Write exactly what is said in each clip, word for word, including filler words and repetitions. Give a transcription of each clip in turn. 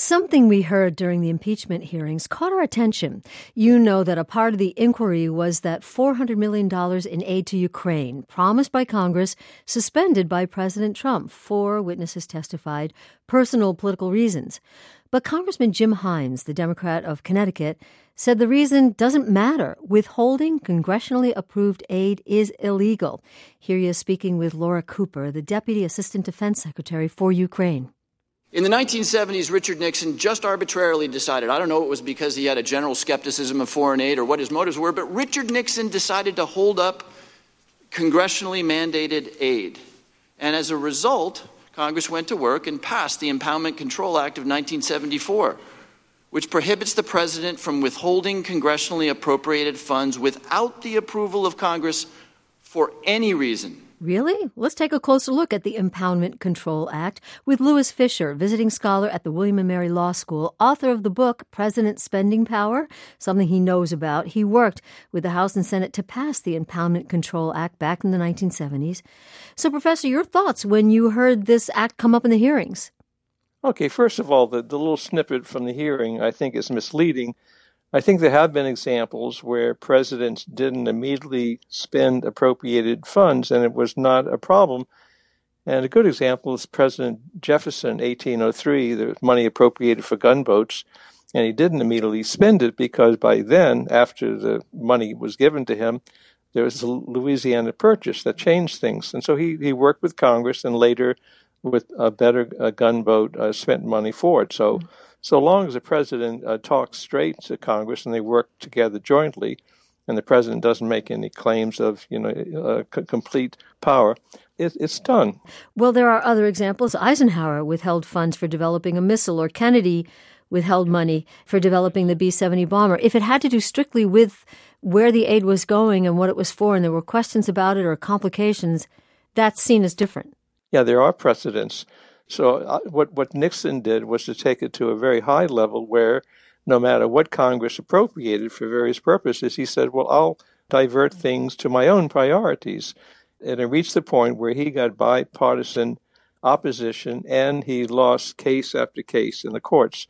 Something we heard during the impeachment hearings caught our attention. You know that a part of the inquiry was that four hundred million dollars in aid to Ukraine, promised by Congress, suspended by President Trump. Four witnesses testified, personal political reasons. But Congressman Jim Himes, the Democrat of Connecticut, said the reason doesn't matter. Withholding congressionally approved aid is illegal. Here he is speaking with Laura Cooper, the Deputy Assistant Defense Secretary for Ukraine. In the nineteen seventies, Richard Nixon just arbitrarily decided, I don't know, it was because he had a general skepticism of foreign aid or what his motives were, but Richard Nixon decided to hold up congressionally mandated aid. And as a result, Congress went to work and passed the Impoundment Control Act of nineteen seventy-four, which prohibits the president from withholding congressionally appropriated funds without the approval of Congress for any reason. Really? Let's take a closer look at the Impoundment Control Act with Louis Fisher, visiting scholar at the William and Mary Law School, author of the book President's Spending Power, something he knows about. He worked with the House and Senate to pass the Impoundment Control Act back in the nineteen seventies. So, Professor, your thoughts when you heard this act come up in the hearings? Okay, first of all, the, the little snippet from the hearing I think is misleading. I think there have been examples where presidents didn't immediately spend appropriated funds, and it was not a problem. And a good example is President Jefferson, eighteen oh three. There was money appropriated for gunboats, and he didn't immediately spend it because by then, after the money was given to him, there was the Louisiana Purchase that changed things. And so he, he worked with Congress and later with a better uh, gunboat uh, spent money for it. So. Mm-hmm. So long as the president uh, talks straight to Congress and they work together jointly, and the president doesn't make any claims of, you know, uh, c- complete power, it, it's done. Well, there are other examples. Eisenhower withheld funds for developing a missile, or Kennedy withheld money for developing the B seventy bomber. If it had to do strictly with where the aid was going and what it was for, and there were questions about it or complications, that's seen as different. Yeah, there are precedents. So uh, what, what Nixon did was to take it to a very high level where no matter what Congress appropriated for various purposes, he said, well, I'll divert things to my own priorities. And it reached the point where he got bipartisan opposition and he lost case after case in the courts.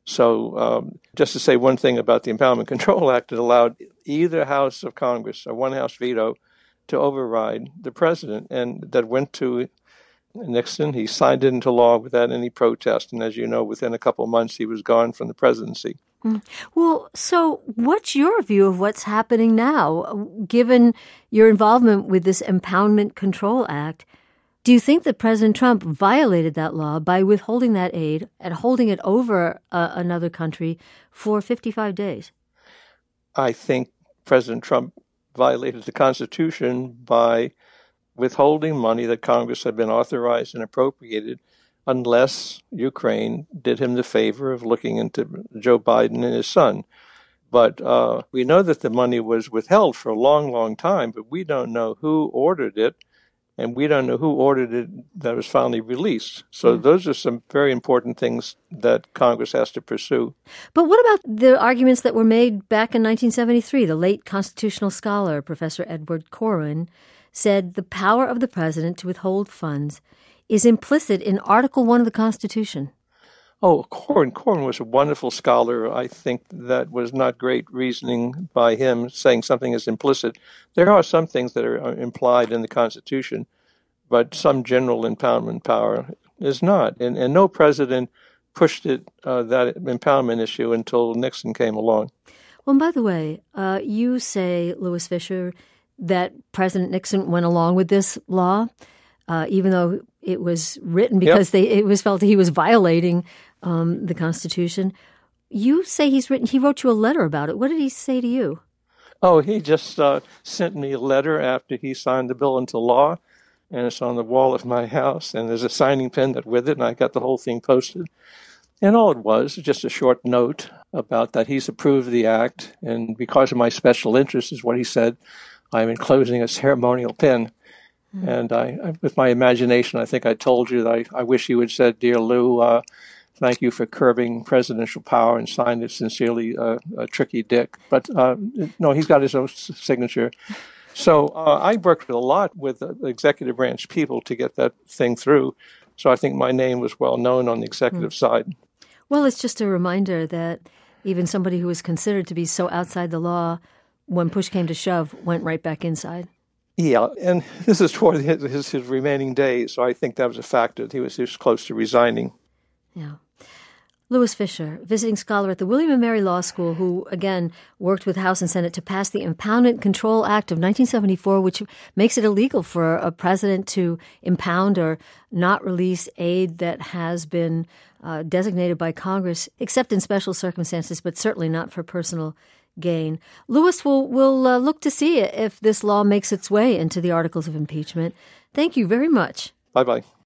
So um, just to say one thing about the Impoundment Control Act, it allowed either house of Congress, a one-house veto, to override the president. And that went to Nixon. He signed it into law without any protest. And as you know, within a couple of months, he was gone from the presidency. Mm. Well, so what's your view of what's happening now, given your involvement with this Impoundment Control Act? Do you think that President Trump violated that law by withholding that aid and holding it over uh, another country for fifty-five days? I think President Trump violated the Constitution by withholding money that Congress had been authorized and appropriated unless Ukraine did him the favor of looking into Joe Biden and his son. But uh, we know that the money was withheld for a long, long time, but we don't know who ordered it, and we don't know who ordered it that was finally released. So mm. those are some very important things that Congress has to pursue. But what about the arguments that were made back in nineteen seventy-three? The late constitutional scholar, Professor Edward Corwin, said the power of the president to withhold funds is implicit in Article One of the Constitution. Oh, Corwin, Corwin was a wonderful scholar. I think that was not great reasoning by him, saying something is implicit. There are some things that are implied in the Constitution, but some general impoundment power is not. And, and no president pushed it, uh, that impoundment issue until Nixon came along. Well, and by the way, uh, you say, Louis Fisher, that President Nixon went along with this law, uh, even though it was written because yep. they it was felt that he was violating um, the Constitution. You say he's written. He wrote you a letter about it. What did he say to you? Oh, he just uh, sent me a letter after he signed the bill into law, and it's on the wall of my house. And there's a signing pen that with it, and I got the whole thing posted. And all it was, just a short note about that he's approved the act, and because of my special interest, is what he said, I'm enclosing a ceremonial pin. Mm-hmm. And I, I, with my imagination, I think I told you that I, I wish you had said, Dear Lou, uh, thank you for curbing presidential power, and signed it sincerely, uh, uh, Tricky Dick. But uh, no, he's got his own signature. So uh, I worked a lot with the executive branch people to get that thing through. So I think my name was well known on the executive mm-hmm. side. Well, it's just a reminder that even somebody who was considered to be so outside the law, when push came to shove, went right back inside. Yeah, and this is toward his, his, his remaining days, so I think that was a factor that he was, he was close to resigning. Yeah. Louis Fisher, visiting scholar at the William and Mary Law School, who, again, worked with House and Senate to pass the Impoundment Control Act of nineteen seventy-four, which makes it illegal for a president to impound or not release aid that has been uh, designated by Congress, except in special circumstances, but certainly not for personal gain. Louis, will will uh, look to see if this law makes its way into the articles of impeachment. Thank you very much. Bye-bye.